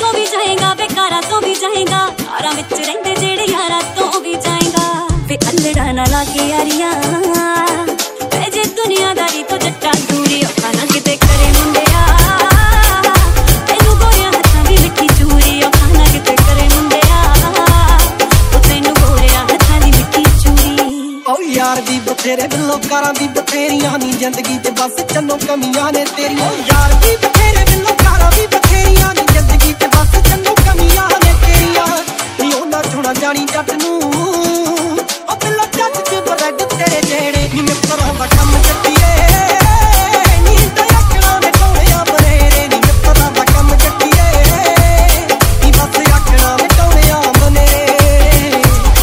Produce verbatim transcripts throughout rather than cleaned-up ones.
तो भी जाएगा वे कारा तो भी जाएगा कारा विच रहिंदे जेड़े यारा तो भी जाएगा वे अल्लड़ा ना लागे यारियां वे जे दुनियादारी तो जट्टा दूरी औखा ना किते करे मुंडिया तेनू गोरियां हत्थां दी मिठी चूरी औखा ना किते करे मुंडिया ओ तेनू गोरियां हत्थां दी मिठी चूरी ओ यार दी बथेरे दिलों कारां दी बथेरियां नी जिंदगी ते बस चन्नो कमियां ने तेरियां यार दी बथेरे दिलों कारां दी बथेरियां नी जिंदगी ते बस चन्नो कमियां ने तेरियां नी ओना छोड़ा जानी जट नू ओ बिल्ला जट च ब्रेड तेरे जेड़े नी मित्तरां दा कम जट्टीए नी दयाकड़ा ने टोलियां बनेरे नी मित्तरां दा कम जट्टीए नी बस आकड़ा ने टोलियां बनेरे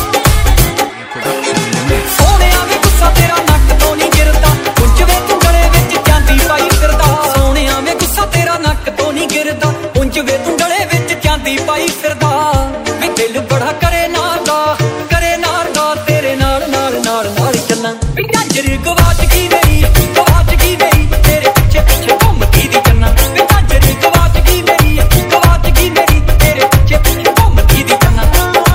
सोनिया वे गुस्सा तेरा नक तो नहीं गिरदा उंज वे तू गले विच चांदी पाई फिरदा सोनिया वे गुस्सा तेरा नक तो नहीं गिरदा उंज वे तू गले विच चांदी पाई फिरदा वे दिल बड़ा करे नाल दा करे नाल दा तेरे नाल नाल नाल नाल चलना वे गाजर गवाच गई मेरी गवाच गई मेरी तेरे पीछे पीछे घूमदी दी चन्ना वे गाजर गवाच गई मेरी गवाच गई मेरी तेरे पीछे पीछे घूमदी दी चन्ना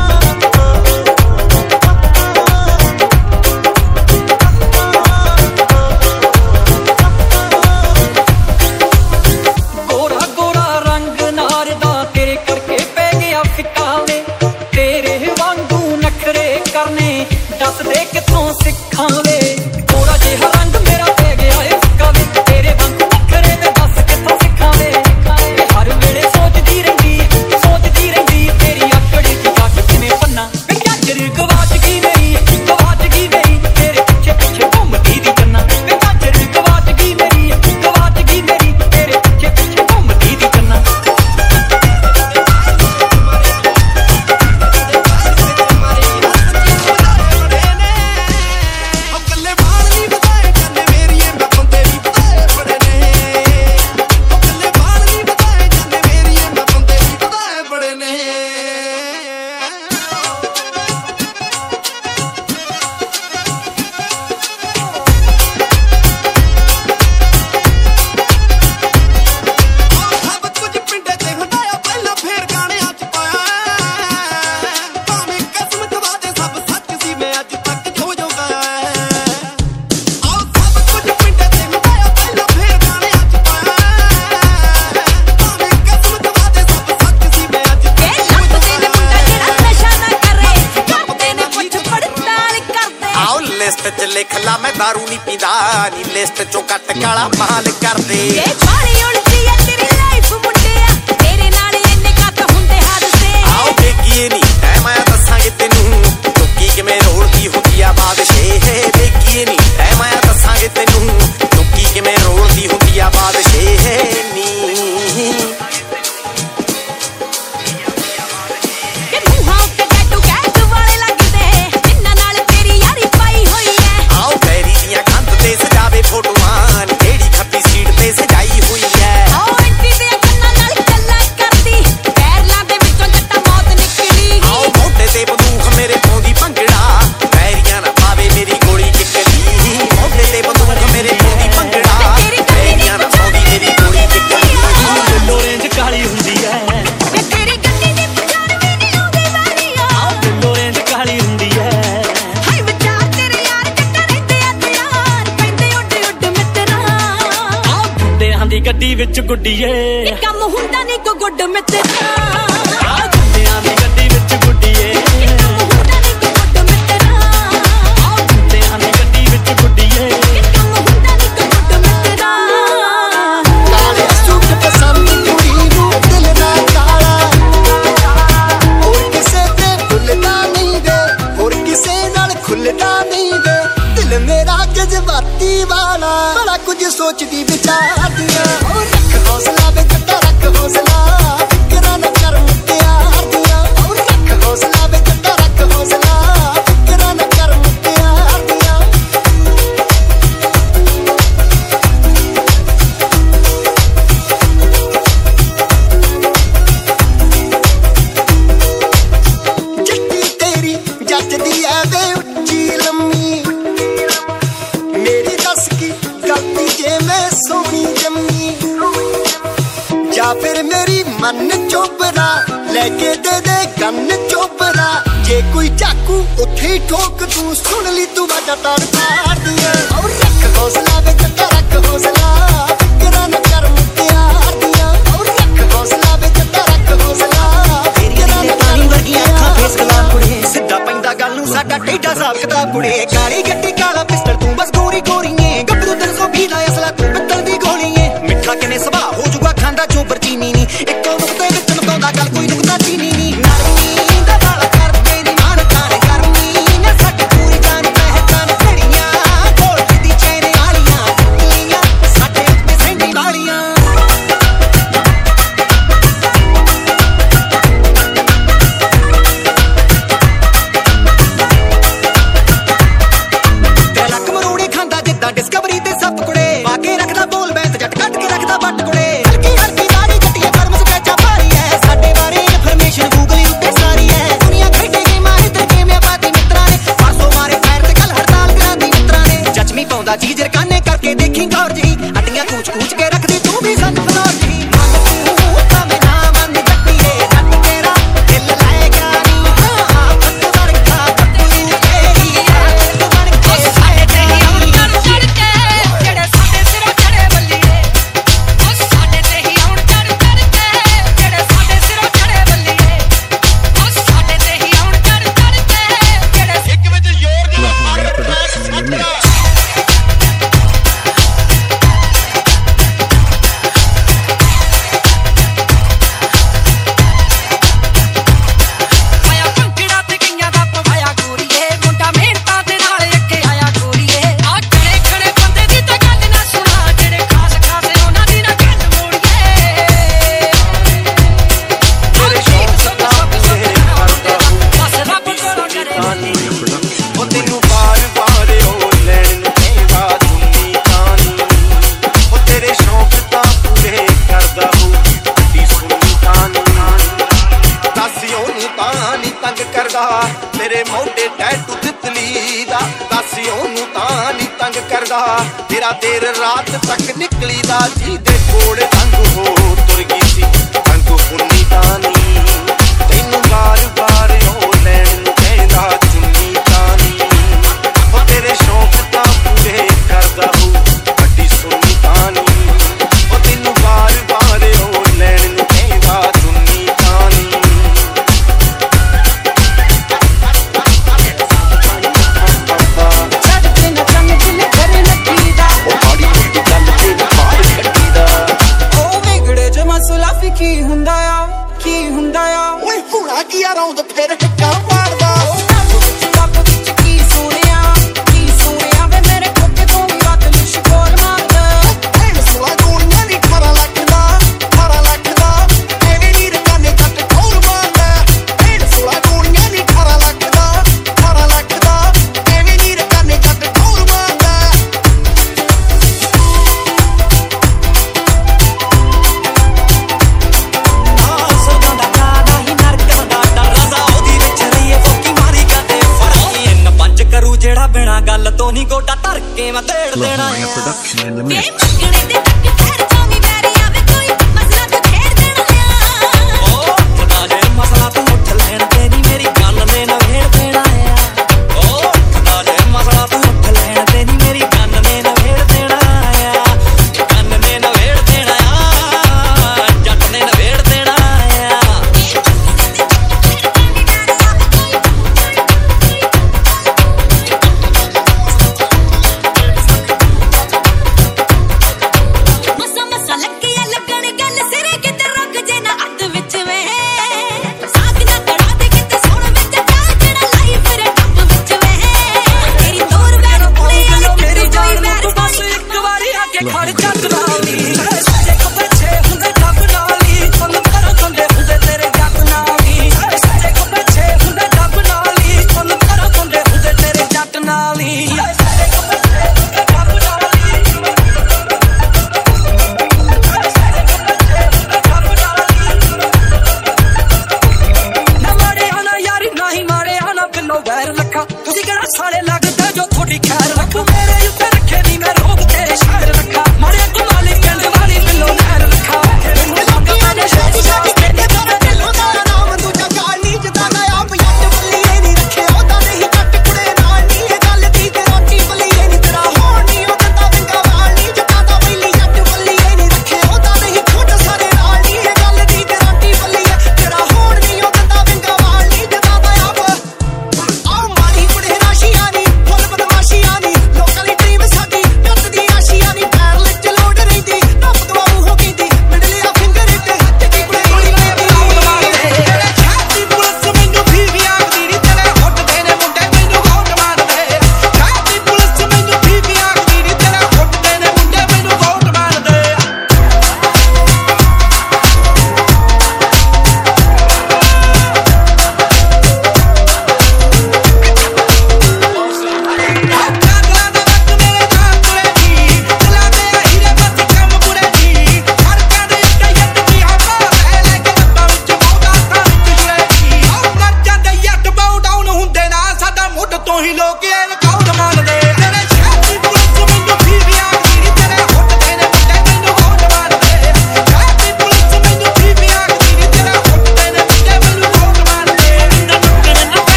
गोरा गोरा रंग नार दा तेरे करके पै गया फिक्का वे तेरे वांगू नखरे करने दस दे किथों सिखां वे गोरा जिहा रंग मेरा पै गया ए फिक्का वे तेरे वांगू नखरे ते दस किथों सिखां वे हर वेले सोचदी रहिंदी सोचदी रहिंदी तेरी आकड़ च जग किवें पन्ना वे गाजर गवाच गई मेरी गवाच गई मेरी तेरे पीछे पीछे घूमदी दी चन्ना वे गाजर गवाच गई मेरी गवाच गई मेरी तेरे पीछे पीछे घूमदी दी चन्ना लिस्ट च लिख ला मैं दारू नहीं पींदा नी लिस्ट चों कट काला माल कर दे ये बाली उड़ती है तेरी लाइफ मुंडिया तेरे नाल इन्ने कत हुंदे हादसे आओ देखिए नी ऐ मैं दसांगे तेनू चुक्की किवें रोलदी हुंदी आ बादशाह देखिए नी ऐ मैं दसांगे तेनू चुक्की किवें रोलदी हुंदी आ बादशाह नी के मुहां ते टैटू कैट वाले लगदे जिन्ना नाल तेरी यारी पाई होई है आओ बैरी दियां कंध ते सजावे फोटोआं जेड़ी खੱਬੀ सीट ते सजाई हुई है आओ एंटी दे कंनां नाल गल्लां करदी पैरलां दे विचों जट्टा मौत निकली आओ मोढे ते बंदूक मेरे पाउंदी भंगड़ा पैरियां ना पावे मेरी गोली किकली मोढे ते बंदूक मेरे पाउंदी भंगड़ा पैरियां ना पाउंदी मेरी गोली किकली लोरेंज काली हुंदी है वे तेरी गड्डी दी पछाण भी नहीं आउंदी वारिया आओ लोरेंज काली हुंदी है हाय विचार तेरे यार जट्टा रहिंदे आ तैयार पैंदे ਉੱਡ ਉੱਡ ਮਿੱਤਰਾ आओ गुंडियां दी गड्डी विच गुड्डीए ਇਹ ਕੰਮ ਹੁੰਦਾ ਨਹੀਂ ਕੋ ਗੁੱਡ ਮਿੱਤਰਾ आ गुंडियां दी गड्डी विच गुड्डीए ਇਹ ਕੰਮ ਹੁੰਦਾ ਨਹੀਂ ਕੋ ਗੁੱਡ ਮਿੱਤਰਾ आओ गुंडियां दी गड्डी विच गुड्डीए ਇਹ ਕੰਮ ਹੁੰਦਾ ਨਹੀਂ ਕੋ ਗੁੱਡ ਮਿੱਤਰਾ ਕਾਲੇ ਸੁੱਕ ਪਸੰਦ ਕੁੜੀ ਨੂੰ ਦਿਲ ਦਾ ਕਾਲਾ ਹੋਰ ਕਿਸੇ ਤੇ ਭੁੱਲਦਾ ਨਹੀਂ ਵੇ ਹੋਰ ਕਿਸੇ ਨਾਲ ਖੁੱਲਦਾ ਨਹੀਂ ਵੇ ਦਿਲ ਮੇਰਾ ਜਜ਼ਬਾਤੀ ਵਾਲਾ ਬੜਾ ਕੁਝ ਸੋਚਦੀ ਵਿਚਾਰਦੀਆਂ ਉਹ ਰੱਖ ਹੌਸਲਾ ਵੇ ਜੱਟਾ ਰੱਖ ਹੌਸਲਾ ਫਿਕਰਾਂ ਨਾ ਕਰ ਮੁੱਤਿਆਰ ਦੀਆਂ ਉਹ ਰੱਖ ਹੌਸਲਾ ਵੇ ਜੱਟਾ ਰੱਖ ਹੌਸਲਾ ਫਿਕਰਾਂ ਨਾ ਕਰ ਮੁੱਤਿਆਰ ਦੀਆਂ ਜੱਟੀ ਤੇਰੀ ਜੱਜਦੀ ਐ ਵੇ ਉੱਚੀ ਲੰਮੀ ਮੇਰੀ ਦੱਸ ਕੀ ਗਲਤੀ ਜੇ ਮੈਂ ਸੋਹਣੀ गन चोपरा लेके दे दे गन चोपरा जे कोई चाकू उठे ठोक तू सुन ली तू बाजा तार पार दिया और रख हौसला वे जट्टा रख हौसला फिकरा न कर मुत्यार दिया और रख हौसला वे जट्टा रख हौसला फिकरा न कर वर्गी अखां फेसला कुड़े सिद्धा पैंदा गल नू साडा टेढ़ा साब किताब कुड़े काली गट्टी काला पिस्टल तू बस गोरी गोरीए गब्बरू तीन सौ बीस दा असला तू पित्तल दी गोलीए मिठा किने सुभा हो जुगा खांदा चोबर चीनी नी इक्को नुक्ते विच मकाउंदा गल कोई नुक्ता चीनी नी नरमी दा बाल कर तेरी मान काने करमी ना साडी पूरी जान पहचान खड़ियां गोल्ड दी चैने वालियां टिकलियां साडे उत्ते सैंडी वालियां लक मरोड़े खांदा जिद्दां डिस्कवरी ते सप कुड़े बाके रखदा बोल बैंत जट कट के रखदा बट कुड़े हल्की हल्की दाढ़ी कट्टिए पर मुस्कैचा भारी है साडे बारे इन्फॉर्मेशन गूगल उत्ते सारी है दुनिया खेडे गेमां इधर गेमियां पाती मित्रां ने परसों मारे फायर ते कल हड़ताल कराती मित्रां ने जचमी पाउंदा चीज रकाने करके देखी गौर जी हड्डियां कूच कूच के रखदी तू भी संग फनौर जी मंग तू भाਵੇਂ ना मन जट्टीए जट तेरा दिल लाएगा नी हां फट वरखा पत्तू तेरी यार बन के साए तेरी उड़ कर चढ़ के जेड़े साडे सिरों चढ़े बल्लीए ओ साडे ते ही उड़ कर चढ़ के जेड़े साडे सिरों चढ़े बल्लीए ओ साडे ते ही उड़ कर चढ़ के जेड़े ਇੱਕ ਵਿੱਚ ਜ਼ੋਰ ਜਿਹੜਾ ਮਾਰ ਟਰੈਕ ਸਾਡਾ ਆਇਆ ਪੰਕੜਾ ਤੇ ਕਈਆਂ ਦਾ ਪਵਾਇਆ ਗੋਰੀਏ ਮੁੰਡਾ ਮਿਹਨਤਾਂ ਦੇ ਨਾਲ ਅੱਗੇ ਆਇਆ ਗੋਰੀਏ ਆ ਖੜੇ ਖੜੇ ਬੰਦੇ ਦੀ ਤਾਂ ਗੱਲ ਨਾ ਸੁਣਾ ਜਿਹੜੇ ਖਾਸ ਖਾਸੇ ਉਹਨਾਂ ਦੀ ਨਾ ਗੱਲ ਮੋੜੀਏ ਤੇਰੇ ਸ਼ੌਕ ਸਭ ਸਭ ਸਭ ਕਰਦਾ ਬਸ ਰੱਬ ਕੋਲੋਂ ਕਰੇ ਉਹ ਤੈਨੂੰ ਬਾਰ ਬਾਰ ਉਹ ਲੈਣ ਨੂੰ ਕਹਿੰਦਾ ਚੁੰਨੀ ਤਾਨੀ ਉਹ ਤੇਰੇ ਸ਼ੌਕ ਤਾਂ ਪੂਰੇ ਕਰਦਾ ਹੂੰ ਅੱਡੀ ਸੁਣੀ ਤਾਨੀ ਦੱਸਿਓ ਨੂੰ ਤਾਂ ਨੀ ਤੰਗ ਕਰਦਾ ਤੇਰੇ ਮੋਢੇ ਟੈਟੂ ਤਿਤਲੀ ਦਾ ਦੱਸਿਓ ਨੂੰ ਤਾਂ ਨੀ ਤੰਗ ਕਰਦਾ ਤੇਰਾ ਦੇਰ ਰਾਤ ਤੱਕ ਨਿਕਲੀ ਦਾ ਜਿਹਦੇ ਕੋਲ ਤੰਗ ਹੋ ਤੁਰ ਗਈ ਸੀ ਤੰਗ ਉਨੀ ਤਾਨੀ ਤੈਨੂੰ ਬਾਰ ਬਾਰ ਉਹ ਲੈਣ ਨੂੰ ਕਹਿੰਦਾ ਚੁੰਨੀ ਤਾਨੀ ਉਹ ਤੇਰੇ ਸ਼ੌਕ ਤਾਂ ਪੂਰੇ ਕਰਦਾ ਹੂੰ ਅੱਡੀ ਸੁਣੀ ਤਾਨੀ ਉਹ ਤੈਨੂੰ ਬਾਰ ਬਾਰ ਉਹ ਲੈਣ ਨੂੰ ਕਹਿੰਦਾ ਚੁੰਨੀ ਤਾਨੀ ਛੱਡ ਕੇ ਨਾ ਚੰਨ ਦਿਲ ਕਰੇ ਲੱਗੀਦਾ ਉਹ ਮਾੜੀ ਮੋਟੀ ਗੱਲ ਤੇ ਮਾਰ ਕੱਟੀ ਦਾ ਉਹ ਵਿਗੜੇ ਚ ਮਸਲਾ ਵੀ ਕੀ ਹੁੰਦਾ ਆ ਕੀ ਹੁੰਦਾ ਆ ਓਏ ਹੁਣਾ ਕੀ ਆ ਰੌਂਦ ਫਿਰ ਹਿੱਕਾ ਮਾਰਦਾ ਰੱਬ ਵਿੱਚ ਕੀ ਸੁਣਿਆ ਕੀ ਸੁਣਿਆ ਵੇ ਮੇਰੇ ਕੋਕੇ ਤੋਂ ਵੀ ਰਾਤ ਨੂੰ ਸ਼ਿਕੋਲ ਮਾਰਦਾ ਐਨ ਸੁਲਾ ਗੋਲੀਆਂ ਦੀ ਅਠਾਰਾਂ ਲੱਖ ਦਾ ਅਠਾਰਾਂ ਲੱਖ ਦਾ ਐਵੇਂ ਨੀ ਰਕਾਨੇ ਜੱਟ ਠੋਰ ਮਾਰਦਾ ਐਨ ਸੁਲਾ ਗੋਲੀਆਂ ਦੀ ਅਠਾਰਾਂ ਲੱਖ ਦਾ ਅਠਾਰਾਂ ਲੱਖ ਦਾ ਐਵੇਂ ਨੀ ਰਕਾਨੇ ਜੱਟ ਠੋਰ ਮਾਰਦਾ ਸੋਗਾਂ ਦਾ ਕਾਦਾ ਹੀ ਨਰਕ ਦਾ ਡਰ ਰਜ਼ਾ ਉਹਦੀ ਵਿੱਚ ਰਹੀਏ ਫੋਕੀ ਮਾਰੀ ਕਾਤੇ ਫੜਕੀ ਇੰਨ ਪੰਜ ਕਰੂ ਜਿਹੜਾ ਬਿਨਾ ਗੱਲ ਤੋਂ ਨਹੀਂ ਗੋਡਾ ਧਰ ਕੇ ਮੈਂ ਤੇੜ ਦੇਣਾ ਆ